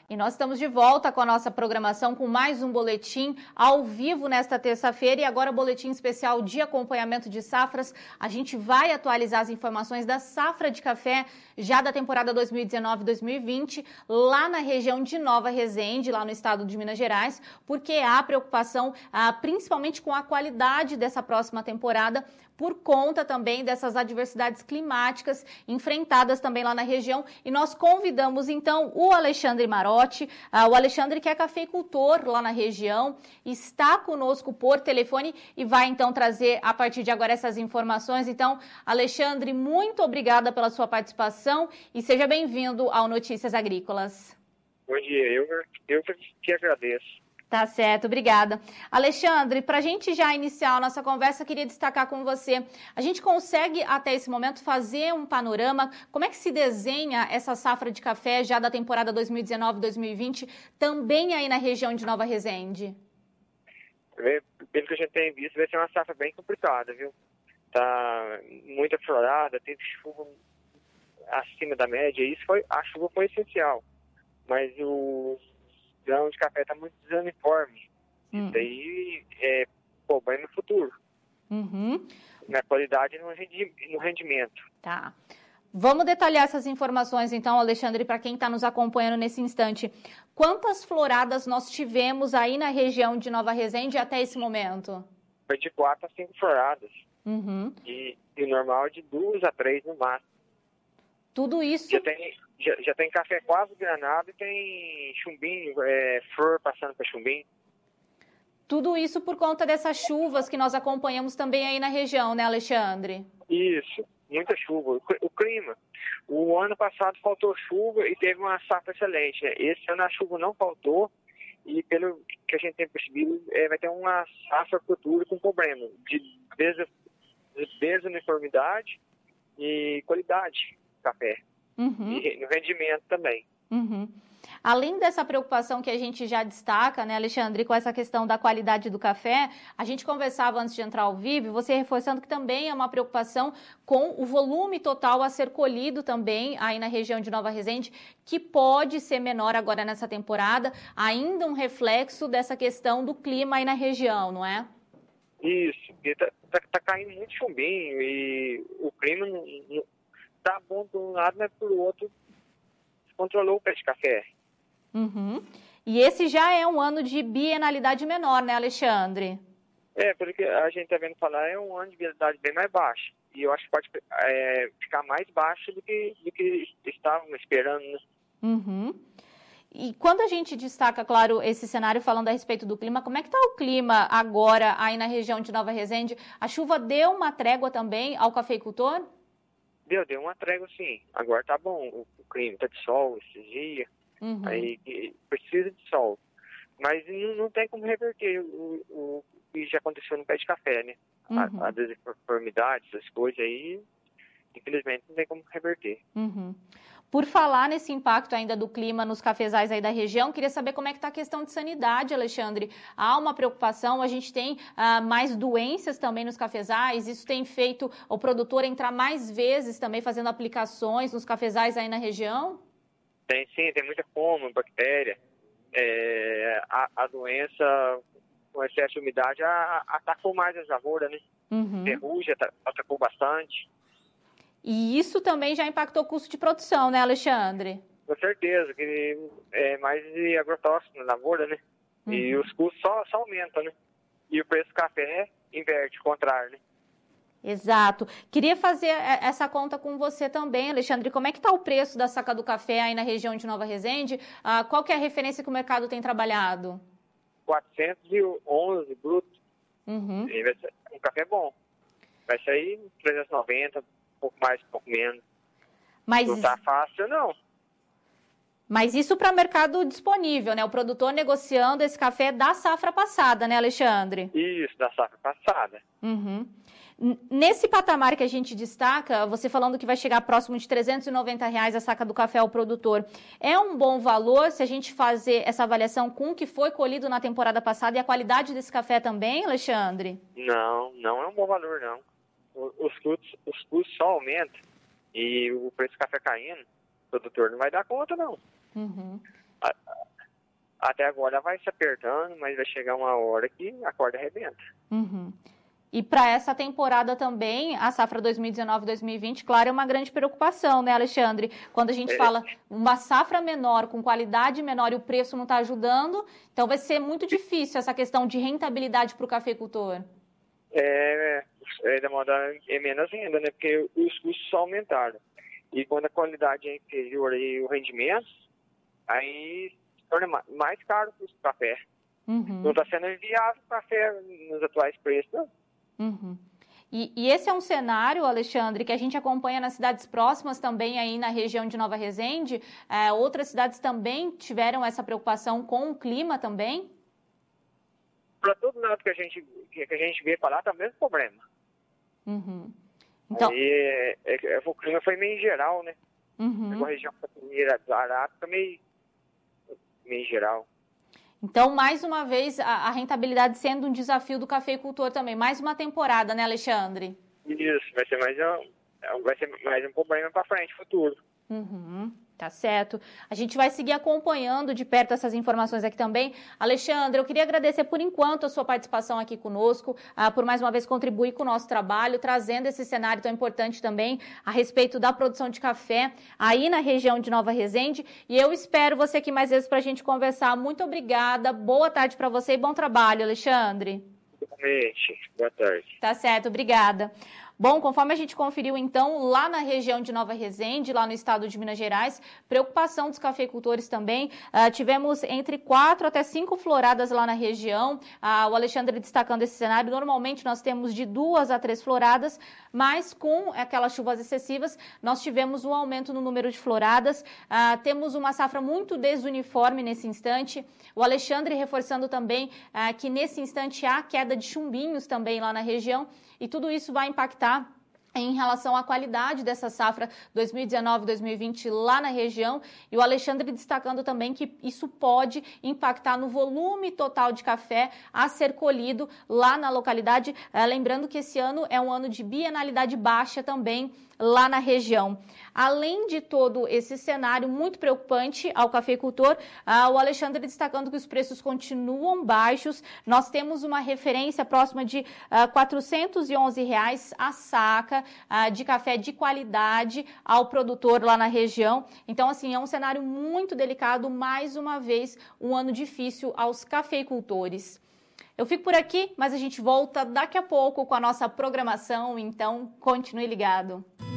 E nós estamos de volta com a nossa programação com mais um boletim ao vivo nesta terça-feira e agora boletim especial de acompanhamento de safras. A gente vai atualizar as informações da safra de café já da temporada 2019-2020 lá na região de Nova Resende, lá no estado de Minas Gerais, porque há preocupação principalmente com a qualidade dessa próxima temporada, por conta também dessas adversidades climáticas enfrentadas também lá na região. E nós convidamos, então, o Alexandre Marotti. O Alexandre, que é cafeicultor lá na região, está conosco por telefone e vai, então, trazer, a partir de agora, essas informações. Então, Alexandre, muito obrigada pela sua participação e seja bem-vindo ao Notícias Agrícolas. Bom dia, eu que agradeço. Tá certo, obrigada. Alexandre, para a gente já iniciar a nossa conversa, queria destacar com você, a gente consegue até esse momento fazer um panorama, como é que se desenha essa safra de café já da temporada 2019-2020, também aí na região de Nova Resende? Pelo que a gente tem visto, vai ser uma safra bem complicada, viu? Tá muita florada, teve chuva acima da média, a chuva foi essencial, mas o grão de café está muito desuniforme. Isso aí é problema no futuro. Na qualidade e no rendimento. Tá. Vamos detalhar essas informações, então, Alexandre, para quem está nos acompanhando nesse instante. Quantas floradas nós tivemos aí na região de Nova Resende até esse momento? Foi de 4 a 5 floradas. E o normal é de 2 a 3 no máximo. Tudo isso... Já tem café quase granado e tem chumbinho, flor passando para chumbinho. Tudo isso por conta dessas chuvas que nós acompanhamos também aí na região, né, Alexandre? Isso, muita chuva. O clima. O ano passado faltou chuva e teve uma safra excelente, né? Esse ano a chuva não faltou e pelo que a gente tem percebido, vai ter uma safra futura com problema de desuniformidade e qualidade do café. E no rendimento também. Além dessa preocupação que a gente já destaca, né, Alexandre, com essa questão da qualidade do café, a gente conversava antes de entrar ao vivo, você reforçando que também é uma preocupação com o volume total a ser colhido também aí na região de Nova Resende, que pode ser menor agora nessa temporada, ainda um reflexo dessa questão do clima aí na região, não é? Isso, porque tá caindo muito chumbinho e o clima não tá bom de um lado, mas por outro controlou o pé de café. E esse já é um ano de bienalidade menor, né, Alexandre? Porque a gente tá vendo falar, é um ano de bienalidade bem mais baixo. E eu acho que pode ficar mais baixo do que estavam esperando, né? E quando a gente destaca, claro, esse cenário falando a respeito do clima, como é que está o clima agora aí na região de Nova Resende? A chuva deu uma trégua também ao cafeicultor? Deu uma trégua, sim. Agora tá bom, o clima tá de sol esses dias, aí precisa de sol. Mas não tem como reverter o que já aconteceu no pé de café, né? A desuniformidade, essas coisas aí, infelizmente não tem como reverter. Por falar nesse impacto ainda do clima nos cafezais aí da região, queria saber como é que está a questão de sanidade, Alexandre. Há uma preocupação, a gente tem mais doenças também nos cafezais, isso tem feito o produtor entrar mais vezes também fazendo aplicações nos cafezais aí na região? Tem sim, tem muita fome, bactéria. A doença com excesso de umidade atacou mais as lavouras, né? Ferrugem atacou bastante. E isso também já impactou o custo de produção, né, Alexandre? Com certeza, que é mais de agrotóxico na lavoura, né? E os custos só aumentam, né? E o preço do café inverte, o contrário, né? Exato. Queria fazer essa conta com você também, Alexandre. Como é que está o preço da saca do café aí na região de Nova Resende? Qual que é a referência que o mercado tem trabalhado? 411 bruto. Um café bom. Vai sair 390, um pouco mais, um pouco menos. Mas não tá fácil, não. Mas isso para mercado disponível, né? O produtor negociando esse café da safra passada, né, Alexandre? Isso, da safra passada. Nesse patamar que a gente destaca, você falando que vai chegar próximo de R$390 a saca do café ao produtor, é um bom valor se a gente fazer essa avaliação com o que foi colhido na temporada passada e a qualidade desse café também, Alexandre? Não é um bom valor, não. Os custos só aumentam e o preço do café caindo, o produtor não vai dar conta, não. Até agora vai se apertando, mas vai chegar uma hora que a corda arrebenta. Uhum. E para essa temporada também, a safra 2019-2020, claro, é uma grande preocupação, né, Alexandre? Quando a gente fala uma safra menor, com qualidade menor e o preço não está ajudando, então vai ser muito difícil essa questão de rentabilidade para o cafeicultor. É menos renda, né? Porque os custos só aumentaram. E quando a qualidade é inferior e o rendimento, aí se torna mais caro o café. Uhum. Não está sendo viável o café nos atuais preços, não. Uhum. E esse é um cenário, Alexandre, que a gente acompanha nas cidades próximas também aí na região de Nova Resende. Outras cidades também tiveram essa preocupação com o clima também? Para todo lado que a gente vê falar, tá o mesmo problema. Uhum. Então... Aí, o clima foi meio geral, né? Uhum. A região da Arata também meio geral. Então, mais uma vez, a rentabilidade sendo um desafio do cafeicultor também. Mais uma temporada, né, Alexandre? Isso, vai ser mais um problema para frente, futuro. Uhum, tá certo. A gente vai seguir acompanhando de perto essas informações aqui também. Alexandre, eu queria agradecer por enquanto a sua participação aqui conosco, por mais uma vez contribuir com o nosso trabalho, trazendo esse cenário tão importante também a respeito da produção de café aí na região de Nova Resende. E eu espero você aqui mais vezes para a gente conversar. Muito obrigada, boa tarde para você e bom trabalho, Alexandre. Boa tarde. Tá certo, obrigada. Bom, conforme a gente conferiu, então, lá na região de Nova Resende, lá no estado de Minas Gerais, preocupação dos cafeicultores também. Tivemos entre 4 até 5 floradas lá na região. O Alexandre destacando esse cenário. Normalmente nós temos de 2 a 3 floradas, mas com aquelas chuvas excessivas, nós tivemos um aumento no número de floradas. Temos uma safra muito desuniforme nesse instante. O Alexandre reforçando também que nesse instante há queda de chumbinhos também lá na região. E tudo isso vai impactar em relação à qualidade dessa safra 2019-2020 lá na região, e o Alexandre destacando também que isso pode impactar no volume total de café a ser colhido lá na localidade, lembrando que esse ano é um ano de bienalidade baixa também lá na região. Além de todo esse cenário muito preocupante ao cafeicultor, o Alexandre destacando que os preços continuam baixos. Nós temos uma referência próxima de R$ 411 a saca de café de qualidade ao produtor lá na região. Então, assim, é um cenário muito delicado, mais uma vez, um ano difícil aos cafeicultores. Eu fico por aqui, mas a gente volta daqui a pouco com a nossa programação, então continue ligado.